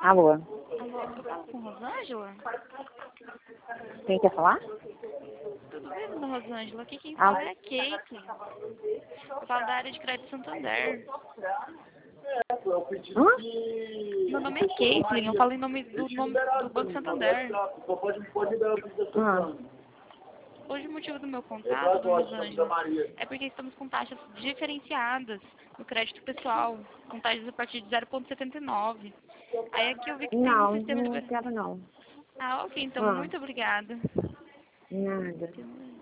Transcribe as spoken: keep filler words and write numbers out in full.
Alô? Alô, eu falo com Rosângela? Quem quer falar? Tudo bem, dona Rosângela? Aqui quem Ah. fala é a Caitlin. Eu falo da área de crédito Santander. Hã? Meu nome é Caitlin, eu falo em nome do, nome do Banco Santander. Ah. Hoje o motivo do meu contato, dona Rosângela, é porque estamos com taxas diferenciadas no crédito pessoal, com taxas a partir de zero vírgula setenta e nove. Aí aqui eu vi que tem um Não, sistema não de... quero não. Ah, ok, então Ah. muito obrigada. Nada.